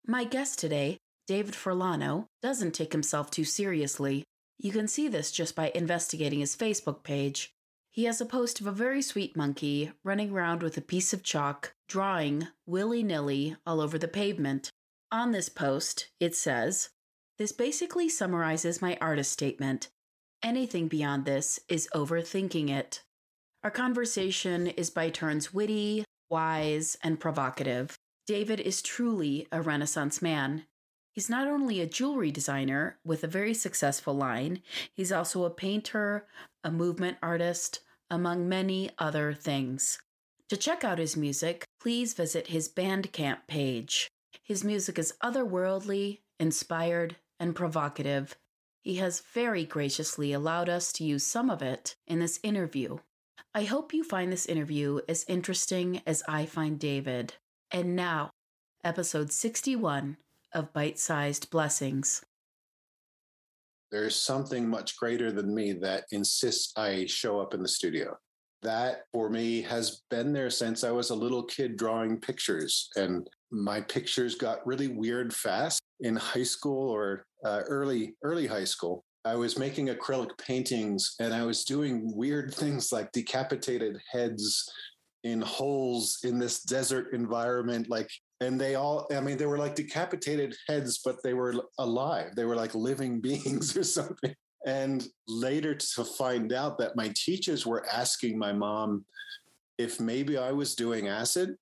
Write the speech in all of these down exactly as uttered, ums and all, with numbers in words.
My guest today, David Furlano, doesn't take himself too seriously. You can see this just by investigating his Facebook page. He has a post of a very sweet monkey running around with a piece of chalk, drawing willy-nilly all over the pavement. On this post, it says, "This basically summarizes my artist statement. Anything beyond this is overthinking it." Our conversation is by turns witty, wise, and provocative. David is truly a Renaissance man. He's not only a jewelry designer with a very successful line, he's also a painter, a movement artist, among many other things. To check out his music, please visit his Bandcamp page. His music is otherworldly, inspired, and provocative. He has very graciously allowed us to use some of it in this interview. I hope you find this interview as interesting as I find David. And now, episode sixty-one of Bite-Sized Blessings. There's something much greater than me that insists I show up in the studio. That, for me, has been there since I was a little kid drawing pictures. And my pictures got really weird fast in high school or uh, early, early high school. I was making acrylic paintings and I was doing weird things like decapitated heads in holes in this desert environment. Like, and they all, I mean, they were like decapitated heads, but they were alive. They were like living beings or something. And later to find out that my teachers were asking my mom if maybe I was doing acid.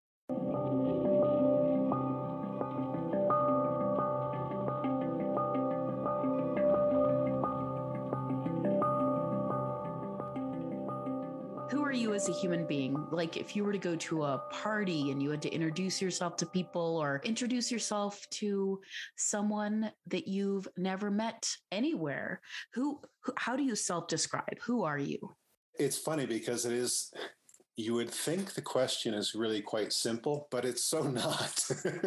Who are you as a human being? Like if you were to go to a party and you had to introduce yourself to people or introduce yourself to someone that you've never met anywhere, who, who how do you self-describe? Who are you? It's funny because it is, you would think the question is really quite simple, but it's so not.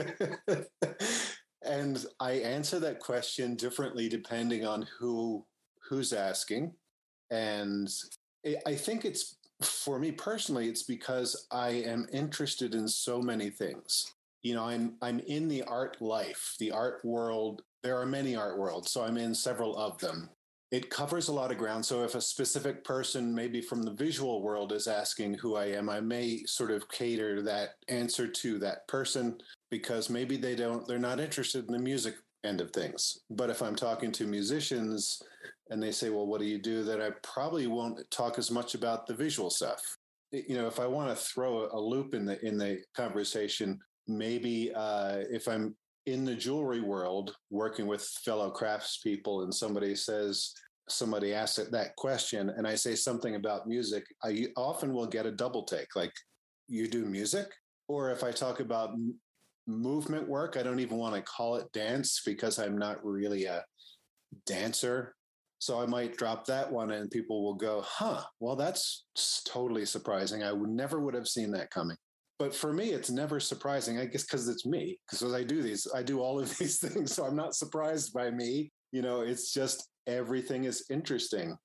And I answer that question differently depending on who who's asking. And I think it's, for me personally, it's because I am interested in so many things. You know, I'm I'm in the art life, the art world. There are many art worlds, so I'm in several of them. It covers a lot of ground. So if a specific person, maybe from the visual world, is asking who I am, I may sort of cater that answer to that person because maybe they don't, they're not interested in the music end of things. But if I'm talking to musicians and they say, well, what do you do? Then I probably won't talk as much about the visual stuff. You know, if I want to throw a loop in the in the conversation, maybe uh, if I'm in the jewelry world working with fellow craftspeople and somebody says, somebody asks it that question and I say something about music, I often will get a double take, like, you do music? Or if I talk about m- movement work, I don't even want to call it dance because I'm not really a dancer. So I might drop that one and people will go, huh, well, that's totally surprising. I would never would have seen that coming. But for me, it's never surprising, I guess, because it's me. Because I do these, I do all of these things. So I'm not surprised by me. You know, it's just everything is interesting.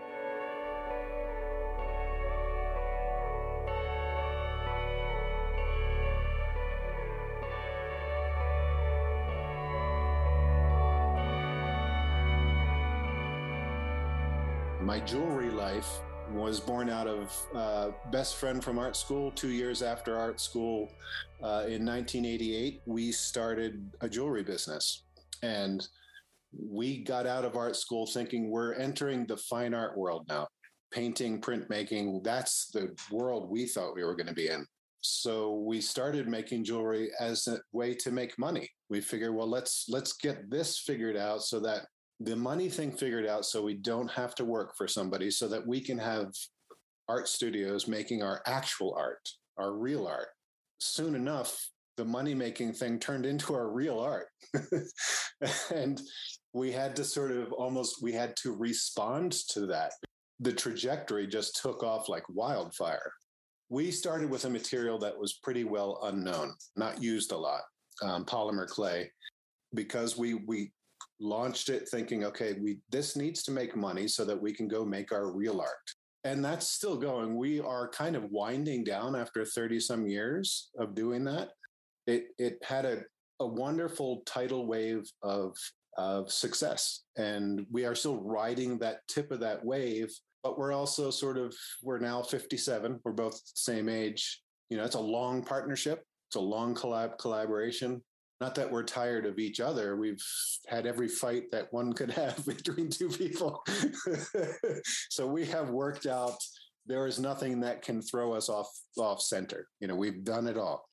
My jewelry life was born out of uh, best friend from art school. Two years after art school, uh, in nineteen eighty-eight, we started a jewelry business. And we got out of art school thinking we're entering the fine art world now. Painting, printmaking, that's the world we thought we were going to be in. So we started making jewelry as a way to make money. We figured, well, let's let's get this figured out so that the money thing figured out so we don't have to work for somebody, so that we can have art studios making our actual art, our real art. Soon enough, the money-making thing turned into our real art. And we had to sort of almost, we had to respond to that. The trajectory just took off like wildfire. We started with a material that was pretty well unknown, not used a lot, um, polymer clay, because we we launched it thinking, okay, we this needs to make money so that we can go make our real art. And that's still going. We are kind of winding down after thirty some years of doing that. It it had a a wonderful tidal wave of of success, and we are still riding that tip of that wave. But we're also sort of we're now fifty-seven. We're both the same age. You know, it's a long partnership. It's a long collab collaboration. Not that we're tired of each other. We've had every fight that one could have between two people. So we have worked out. There is nothing that can throw us off off center. You know, we've done it all.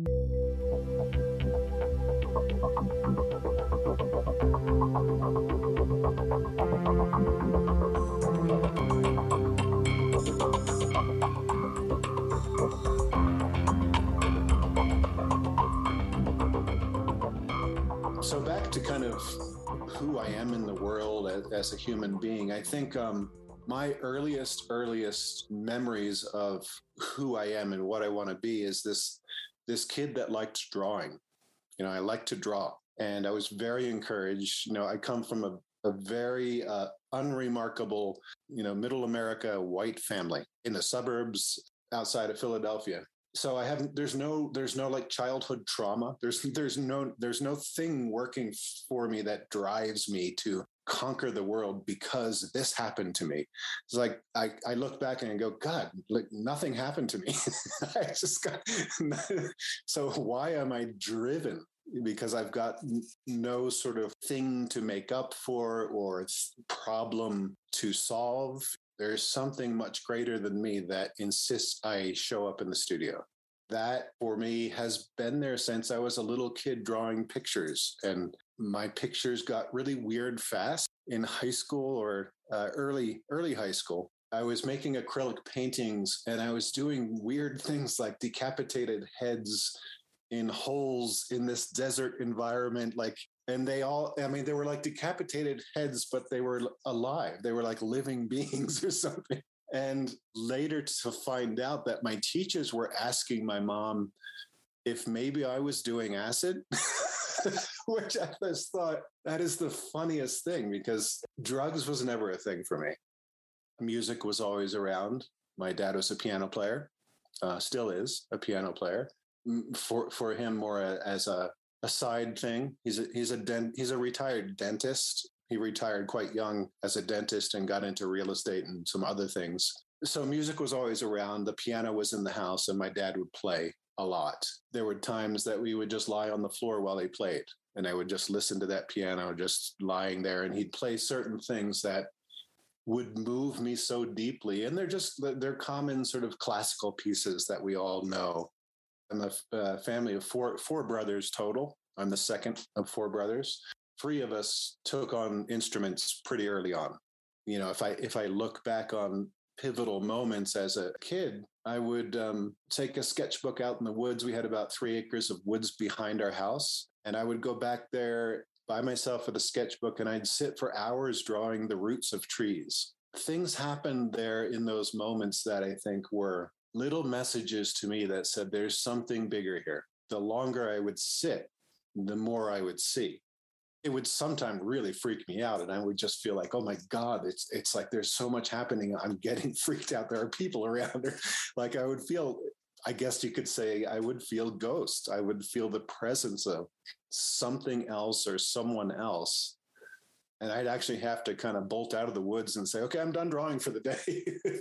So back to kind of who I am in the world as, as a human being, I think um, my earliest, earliest memories of who I am and what I want to be is this, this kid that liked drawing. You know, I like to draw, and I was very encouraged. You know, I come from a, a very uh, unremarkable, you know, middle America white family in the suburbs outside of Philadelphia. So I haven't, there's no, there's no like childhood trauma. There's, there's no, there's no thing working for me that drives me to conquer the world because this happened to me. It's like, I, I look back and I go, God, like nothing happened to me. I just got, so why am I driven? Because I've got no sort of thing to make up for or problem to solve. There's something much greater than me that insists I show up in the studio. That, for me, has been there since I was a little kid drawing pictures. And my pictures got really weird fast in high school or uh, early, early high school. I was making acrylic paintings, and I was doing weird things like decapitated heads in holes in this desert environment, like, and they all, I mean, they were like decapitated heads, but they were alive. They were like living beings or something. And later to find out that my teachers were asking my mom if maybe I was doing acid, which I just thought that is the funniest thing, because drugs was never a thing for me. Music was always around. My dad was a piano player, uh, still is a piano player. For for him, more as a, a side thing. He's a, he's a dent, he's a retired dentist. He retired quite young as a dentist and got into real estate and some other things. So music was always around. The piano was in the house, and my dad would play a lot. There were times that we would just lie on the floor while he played, and I would just listen to that piano just lying there, and he'd play certain things that would move me so deeply. And they're just, they're common sort of classical pieces that we all know. I'm a uh, family of four four brothers total. I'm the second of four brothers. Three of us took on instruments pretty early on. You know, if I if I look back on pivotal moments as a kid, I would um, take a sketchbook out in the woods. We had about three acres of woods behind our house, and I would go back there by myself with a sketchbook, and I'd sit for hours drawing the roots of trees. Things happened there in those moments that I think were little messages to me that said, there's something bigger here. The longer I would sit, the more I would see. It would sometimes really freak me out. And I would just feel like, oh my God, it's it's like there's so much happening. I'm getting freaked out. There are people around her. Like I would feel, I guess you could say, I would feel ghosts. I would feel the presence of something else or someone else. And I'd actually have to kind of bolt out of the woods and say, okay, I'm done drawing for the day.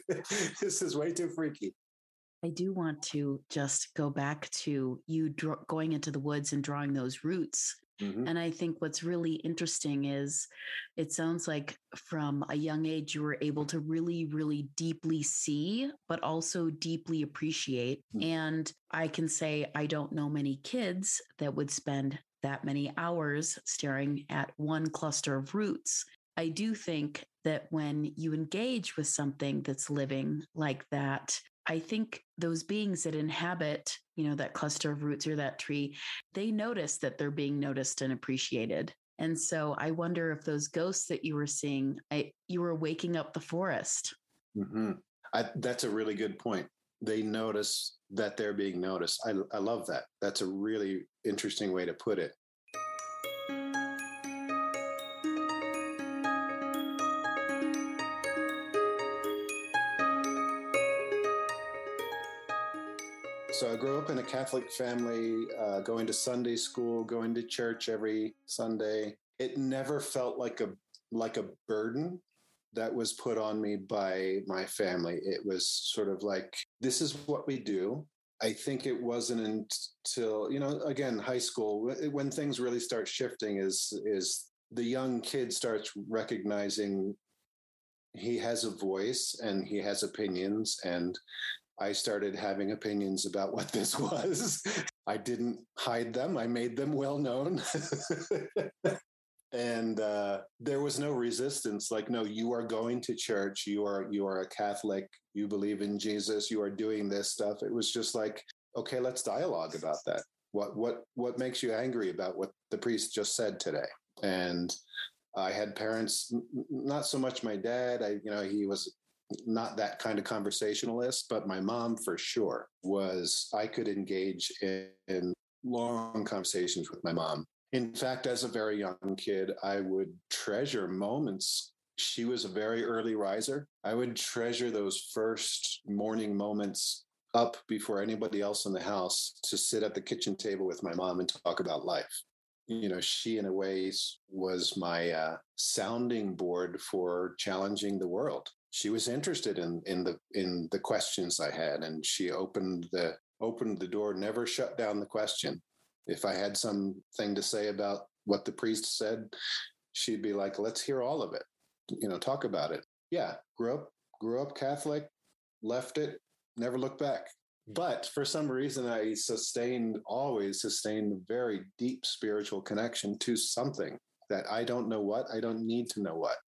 This is way too freaky. I do want to just go back to you draw, going into the woods and drawing those roots. Mm-hmm. And I think what's really interesting is it sounds like from a young age, you were able to really, really deeply see, but also deeply appreciate. Mm-hmm. And I can say, I don't know many kids that would spend that many hours staring at one cluster of roots. I do think that when you engage with something that's living like that, I think those beings that inhabit, you know, that cluster of roots or that tree, they notice that they're being noticed and appreciated. And so I wonder if those ghosts that you were seeing, I, you were waking up the forest. Mm-hmm. I, that's a really good point. They notice that they're being noticed. I, I love that. That's a really interesting way to put it. So I grew up in a Catholic family, uh, going to Sunday school, going to church every Sunday. It never felt like a like a burden that was put on me by my family. It was sort of like, this is what we do. I think it wasn't until, you know, again, high school, when things really start shifting, is is the young kid starts recognizing he has a voice and he has opinions. And I started having opinions about what this was. I didn't hide them. I made them well known. And uh, there was no resistance. Like, no, you are going to church. You are you are a Catholic. You believe in Jesus. You are doing this stuff. It was just like, okay, let's dialogue about that. What what what makes you angry about what the priest just said today? And I had parents, not so much my dad. I you know he was not that kind of conversationalist, but my mom for sure was. I could engage in, in long conversations with my mom. In fact, as a very young kid, I would treasure moments. She was a very early riser. I would treasure those first morning moments up before anybody else in the house to sit at the kitchen table with my mom and talk about life. You know, she in a way was my uh, sounding board for challenging the world. She was interested in in the in the questions I had, and she opened the opened the door, never shut down the question. If I had something to say about what the priest said, she'd be like, let's hear all of it. You know, talk about it. Yeah, grew up, grew up Catholic, left it, never looked back. But for some reason, I sustained, always sustained a very deep spiritual connection to something that I don't know what, I don't need to know what.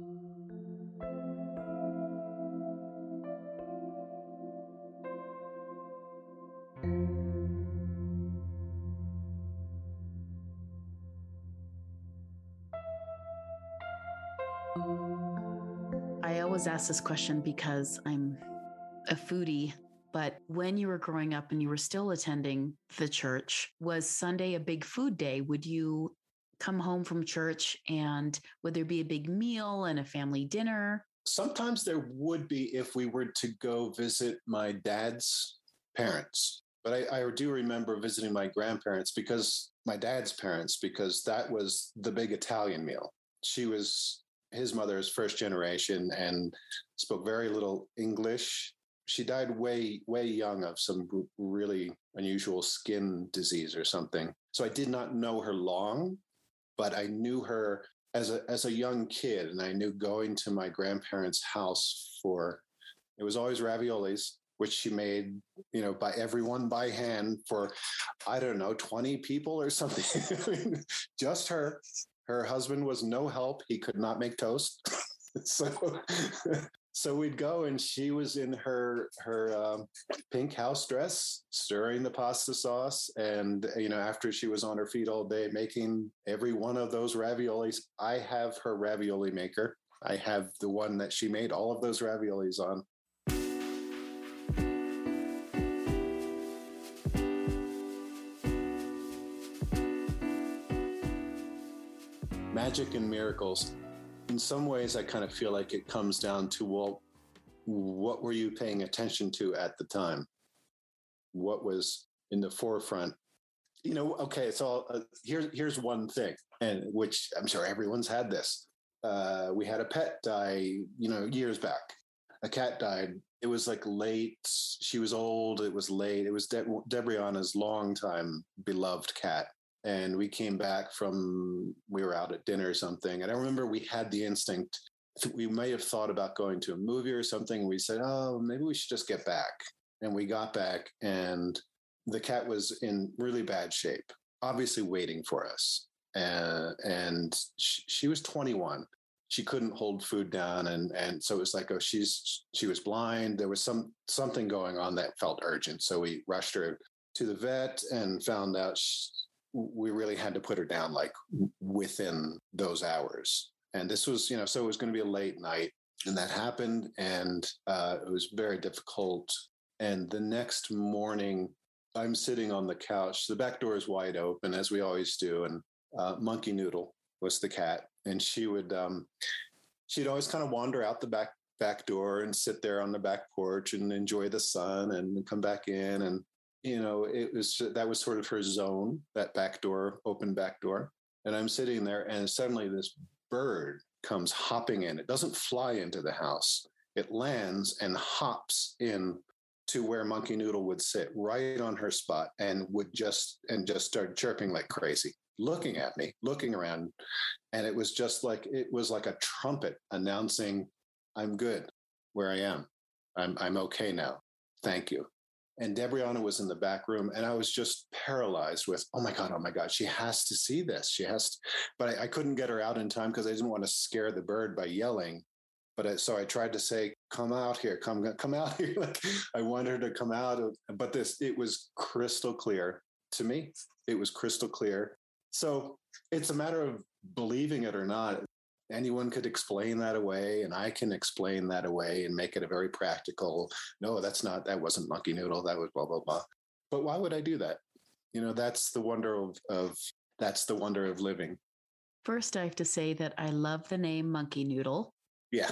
I always ask this question because I'm a foodie, but when you were growing up and you were still attending the church, was Sunday a big food day? Would you come home from church and would there be a big meal and a family dinner? Sometimes there would be if we were to go visit my dad's parents. But I, I do remember visiting my grandparents because my dad's parents, because that was the big Italian meal. She was, his mother is first generation and spoke very little English. She died way, way young of some really unusual skin disease or something. So I did not know her long, but I knew her as a as a young kid, and I knew going to my grandparents' house for, it was always raviolis, which she made, you know, by everyone by hand for, I don't know, twenty people or something. I mean, just her. Her husband was no help. He could not make toast. so so we'd go, and she was in her her um, pink house dress, stirring the pasta sauce. And, you know, after she was on her feet all day making every one of those raviolis, I have her ravioli maker. I have the one that she made all of those raviolis on. Magic and miracles. In some ways, I kind of feel like it comes down to, well, what were you paying attention to at the time? What was in the forefront? You know, okay, so uh, here's here's one thing, and which I'm sure everyone's had this. Uh, we had a pet die, you know, years back. A cat died. It was like late. She was old. It was late. It was De- Debriana's longtime beloved cat. And we came back from, we were out at dinner or something. And I remember we had the instinct, we may have thought about going to a movie or something. We said, oh, maybe we should just get back. And we got back, and the cat was in really bad shape, obviously waiting for us. Uh, and she, she was twenty-one. She couldn't hold food down. And, and so it was like, oh, she's, she was blind. There was some, something going on that felt urgent. So we rushed her to the vet and found out she, we really had to put her down like within those hours. And this was, you know, so it was going to be a late night, and that happened. And uh, it was very difficult. And the next morning, I'm sitting on the couch. The back door is wide open, as we always do. And uh, Monkey Noodle was the cat. And she would, um, she'd always kind of wander out the back, back door and sit there on the back porch and enjoy the sun and come back in. And you know, it was, that was sort of her zone, that back door, open back door. And I'm sitting there and suddenly this bird comes hopping in. It doesn't fly into the house. It lands and hops in to where Monkey Noodle would sit right on her spot and would just, and just start chirping like crazy, looking at me, looking around. And it was just like, it was like a trumpet announcing, I'm good where I am. I'm, I'm okay now. Thank you. And Debriana was in the back room and I was just paralyzed with, oh my God, oh my God, she has to see this. She has to, but I, I couldn't get her out in time because I didn't want to scare the bird by yelling. But I, so I tried to say, come out here, come, come out here. Like I wanted her to come out. Of, but this, it was crystal clear to me. It was crystal clear. So it's a matter of believing it or not. Anyone could explain that away, and I can explain that away and make it a very practical, no, that's not, that wasn't Monkey Noodle, that was blah, blah, blah. But why would I do that? You know, that's the wonder of, of that's the wonder of living. First, I have to say that I love the name Monkey Noodle. Yeah.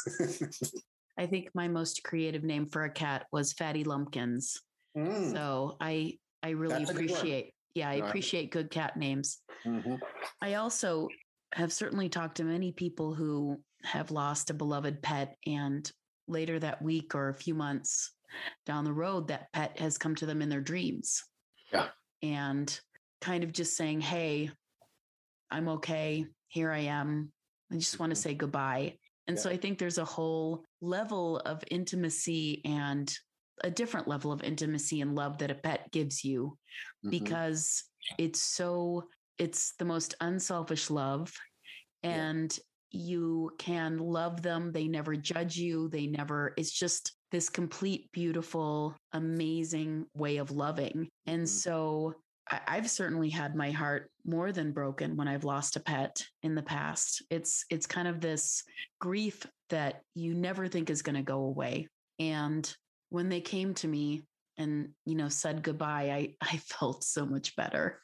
I think my most creative name for a cat was Fatty Lumpkins. Mm. So I, I really that's appreciate, yeah, I no, appreciate good cat names. Mm-hmm. I also have certainly talked to many people who have lost a beloved pet, and later that week or a few months down the road, that pet has come to them in their dreams. Yeah. And kind of just saying, hey, I'm okay. Here I am. I just mm-hmm. want to say goodbye. And yeah. so I think there's a whole level of intimacy and a different level of intimacy and love that a pet gives you mm-hmm. because it's so It's the most unselfish love, and yeah. you can love them. They never judge you. They never, it's just this complete, beautiful, amazing way of loving. And mm-hmm. so I, I've certainly had my heart more than broken when I've lost a pet in the past. It's, it's kind of this grief that you never think is going to go away. And when they came to me and, you know, said goodbye, I, I felt so much better.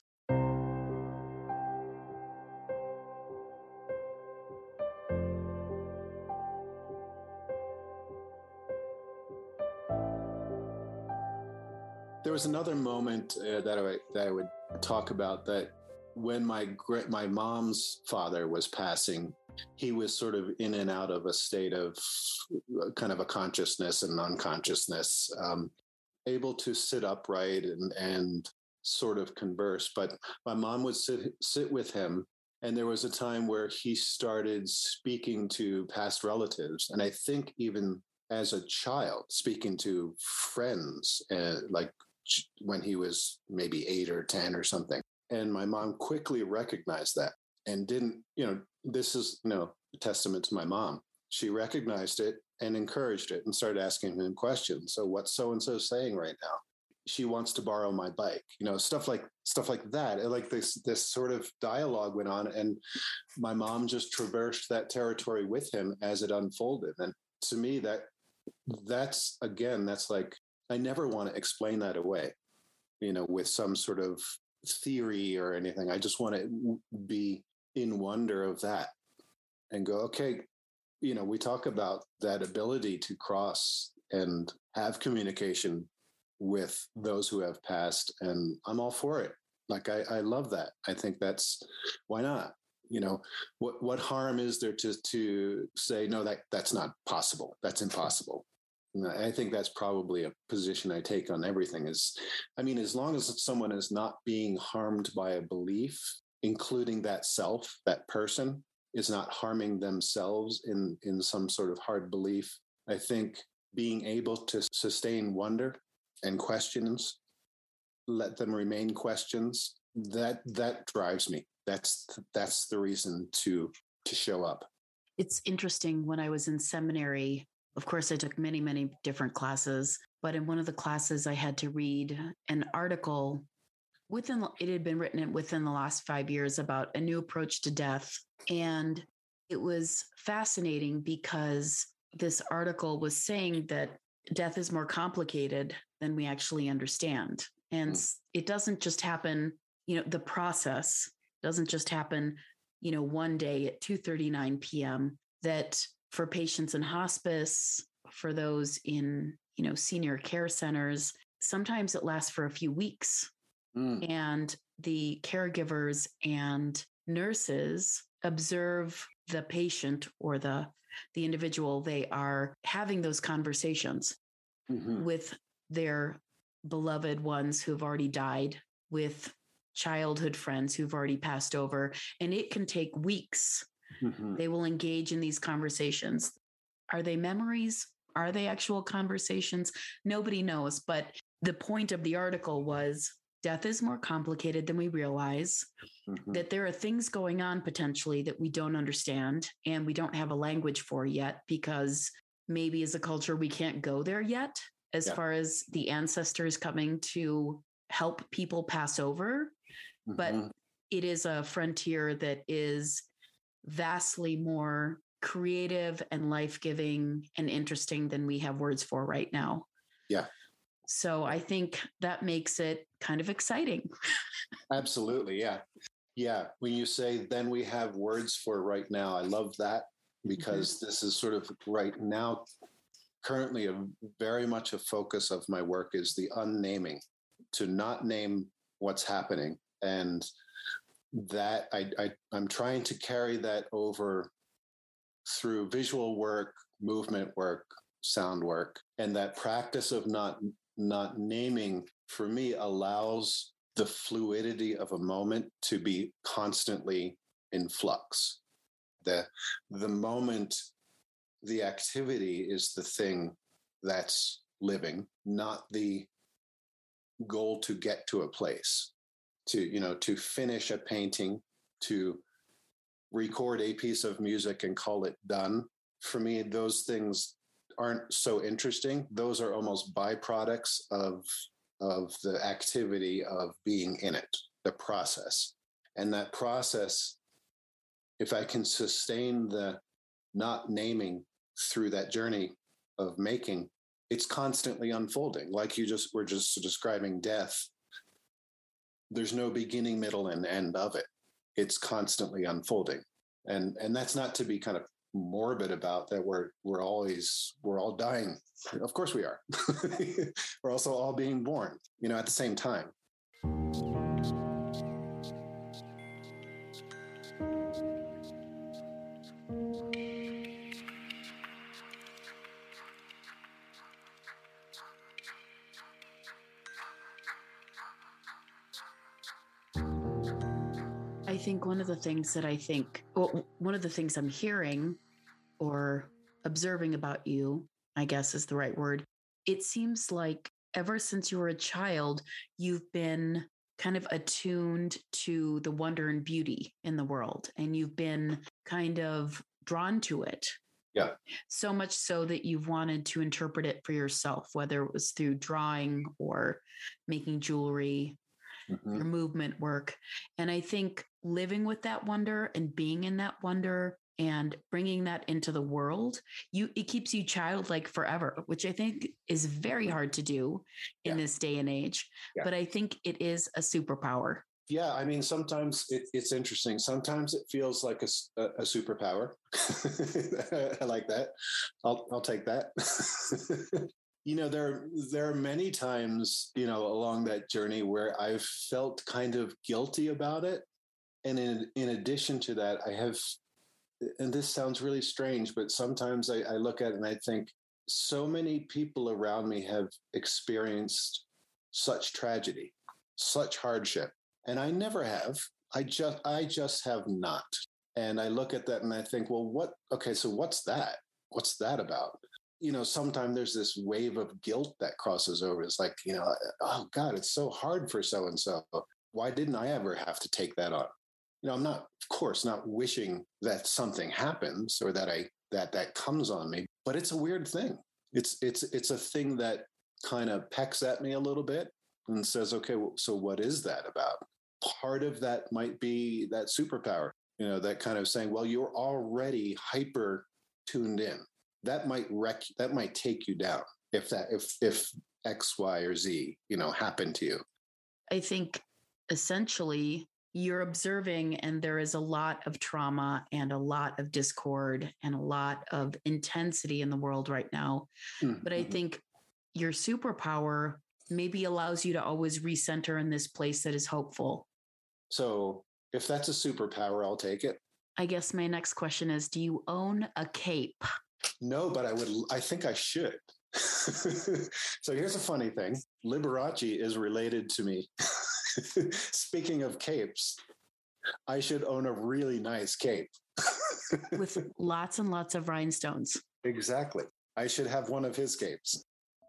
There was another moment uh, that I that I would talk about, that when my my mom's father was passing, he was sort of in and out of a state of kind of a consciousness and unconsciousness, um, able to sit upright and and sort of converse. But my mom would sit sit with him, and there was a time where he started speaking to past relatives, and I think even as a child, speaking to friends, uh, like when he was maybe eight or ten or something. And my mom quickly recognized that and didn't, you know, this is, you know, a testament to my mom. She recognized it and encouraged it and started asking him questions. So what's so-and-so saying right now? She wants to borrow my bike, you know, stuff like, stuff like that. And like this, this sort of dialogue went on, and my mom just traversed that territory with him as it unfolded. And to me, that that's, again, that's like, I never want to explain that away, you know, with some sort of theory or anything. I just want to be in wonder of that and go, okay, you know, we talk about that ability to cross and have communication with those who have passed, and I'm all for it. Like, I, I love that. I think that's, why not? You know, what, what harm is there to, to say, no, that that's not possible. That's impossible. I think that's probably a position I take on everything is, I mean, as long as someone is not being harmed by a belief, including that self, that person is not harming themselves in, in some sort of hard belief, I think being able to sustain wonder and questions, let them remain questions, that, that drives me. That's, that's the reason to, to show up. It's interesting. When I was in seminary, of course, I took many, many different classes, but in one of the classes, I had to read an article within, it had been written within the last five years about a new approach to death. And it was fascinating because this article was saying that death is more complicated than we actually understand. And mm. it doesn't just happen, you know, the process doesn't just happen, you know, one day at two thirty-nine p.m. that for patients in hospice, for those in, you know, senior care centers, sometimes it lasts for a few weeks. Mm. And the caregivers and nurses observe the patient or the, the individual. They are having those conversations mm-hmm. with their beloved ones who've already died, with childhood friends who've already passed over. And it can take weeks. Mm-hmm. They will engage in these conversations. Are they memories? Are they actual conversations? Nobody knows. But the point of the article was death is more complicated than we realize, mm-hmm. that there are things going on potentially that we don't understand and we don't have a language for yet, because maybe as a culture, we can't go there yet as yeah. far as the ancestors coming to help people pass over. Mm-hmm. But it is a frontier that is vastly more creative and life-giving and interesting than we have words for right now. Yeah. So I think that makes it kind of exciting. Absolutely. Yeah. Yeah. When you say, then we have words for right now, I love that, because mm-hmm. this is sort of right now, currently a very much a focus of my work is the unnaming, to not name what's happening. And that I, I I'm trying to carry that over through visual work, movement work, sound work. And that practice of not not naming, for me, allows the fluidity of a moment to be constantly in flux. The, the moment, the activity is the thing that's living, not the goal to get to a place, to, you know, to finish a painting, to record a piece of music and call it done. For me, those things aren't so interesting. Those are almost byproducts of, of the activity of being in it, the process. And that process, if I can sustain the not naming through that journey of making, it's constantly unfolding. Like you just were just describing death. There's no beginning, middle, and end of it. It's constantly unfolding. And and that's not to be kind of morbid about that. We're we're always we're all dying. Of course we are. We're also all being born, you know, at the same time. I think one of the things that I think, well, one of the things I'm hearing or observing about you, I guess is the right word. It seems like ever since you were a child, you've been kind of attuned to the wonder and beauty in the world, and you've been kind of drawn to it. Yeah. So much so that you've wanted to interpret it for yourself, whether it was through drawing or making jewelry, mm-hmm. your movement work. And I think living with that wonder and being in that wonder and bringing that into the world, you it keeps you childlike forever, which I think is very hard to do in yeah. this day and age. Yeah. But I think it is a superpower. Yeah, I mean, sometimes it, it's interesting. Sometimes it feels like a, a, a superpower. I like that. I'll I'll take that. You know, there there are many times, you know, along that journey where I've felt kind of guilty about it, and in in addition to that, I have. And this sounds really strange, but sometimes I, I look at it and I think so many people around me have experienced such tragedy, such hardship. And I never have. I just, I just have not. And I look at that and I think, well, what, okay, so what's that? What's that about? You know, sometimes there's this wave of guilt that crosses over. It's like, you know, oh God, it's so hard for so-and-so. Why didn't I ever have to take that on? You know, I'm not, of course, not wishing that something happens or that I that that comes on me, but it's a weird thing. It's it's it's a thing that kind of pecks at me a little bit and says, okay, well, so what is that about? Part of that might be that superpower, you know, that kind of saying, well, you're already hyper tuned in. That might wreck, that might take you down if that if if X, Y, or Z, you know, happened to you. I think essentially you're observing, and there is a lot of trauma and a lot of discord and a lot of intensity in the world right now. Mm-hmm. But I think your superpower maybe allows you to always recenter in this place that is hopeful. So if that's a superpower, I'll take it. I guess my next question is, do you own a cape? No, but I would, I think I should. So here's a funny thing. Liberace is related to me. Speaking of capes, I should own a really nice cape. With lots and lots of rhinestones. Exactly. I should have one of his capes.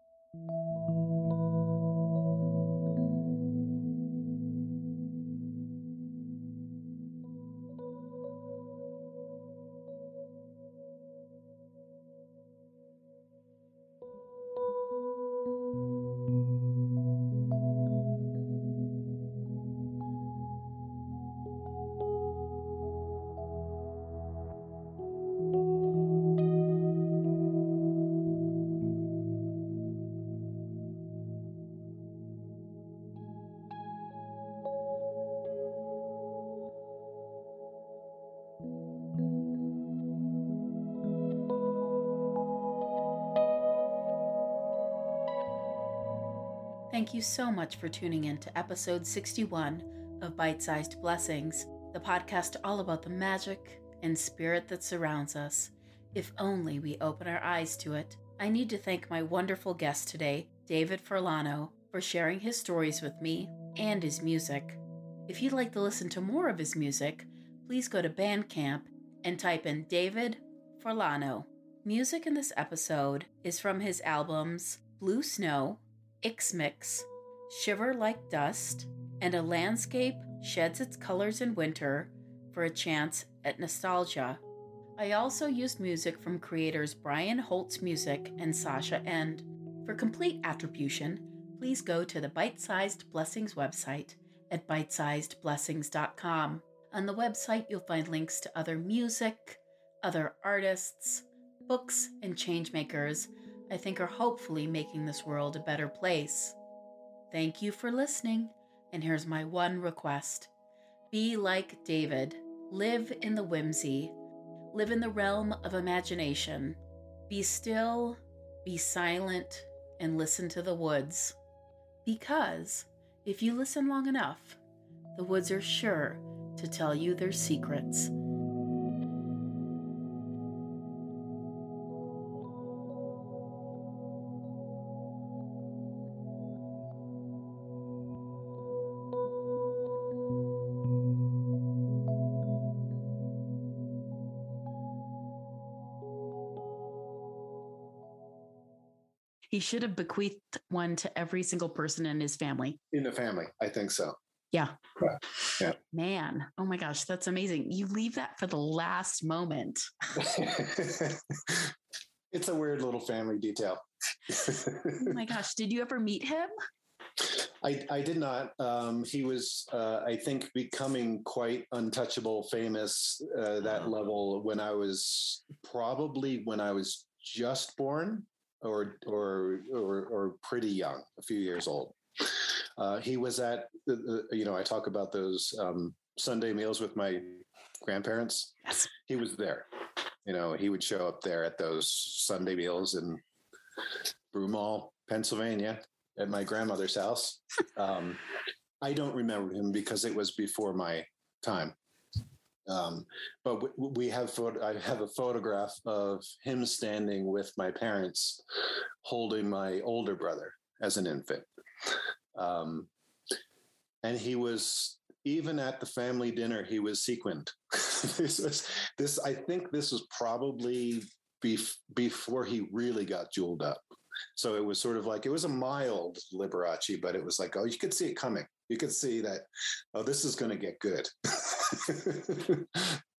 Thank you so much for tuning in to episode sixty-one of Bite-Sized Blessings, the podcast all about the magic and spirit that surrounds us, if only we open our eyes to it. I need to thank my wonderful guest today, David Forlano, for sharing his stories with me and his music. If you'd like to listen to more of his music, please go to Bandcamp and type in David Forlano. Music in this episode is from his albums Blue Snow, Ixmix, Shiver Like Dust, and A Landscape Sheds Its Colors in Winter for a Chance at Nostalgia. I also used music from creators Brian Holtz Music and Sasha End. For complete attribution, please go to the Bite-Sized Blessings website at bite sized blessings dot com. On the website, you'll find links to other music, other artists, books, and changemakers I think are hopefully making this world a better place. Thank you for listening, and here's my one request. Be like David. Live in the whimsy. Live in the realm of imagination. Be still, be silent, and listen to the woods. Because if you listen long enough, the woods are sure to tell you their secrets. He should have bequeathed one to every single person in his family. In the family, I think so. Yeah. Yeah. Yeah. Man, oh my gosh, that's amazing. You leave that for the last moment. It's a weird little family detail. Oh my gosh, did you ever meet him? I, I did not. Um, he was, uh, I think, becoming quite untouchable, famous, uh, that oh. level when I was probably when I was just born. Or, or or or pretty young, a few years old. Uh, he was at, the, the, you know, I talk about those um, Sunday meals with my grandparents. Yes. He was there. You know, he would show up there at those Sunday meals in Broomall, Pennsylvania, at my grandmother's house. Um, I don't remember him because it was before my time. Um, but w- we have, photo- I have a photograph of him standing with my parents holding my older brother as an infant. Um, and he was, even at the family dinner, he was sequined. this was, this, I think this was probably bef- before he really got jeweled up. So it was sort of like, it was a mild Liberace, but it was like, oh, you could see it coming. You could see that, oh, this is going to get good.